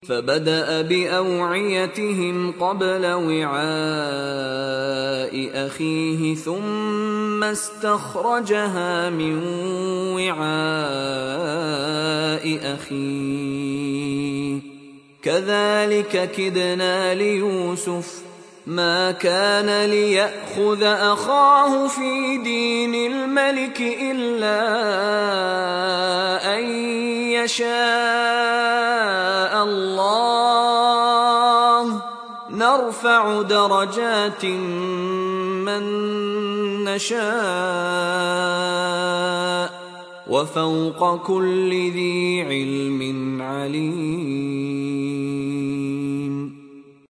فبدأ بأوعيتهم قبل وعاء أخيه ثم استخرجها من وعاء أخيه كذلك كدنا ليوسف ما كان ليأخذ أخاه في دين الملك إلا أن يشاء الله نرفع درجات من نشاء وفوق كل ذي علم عليم.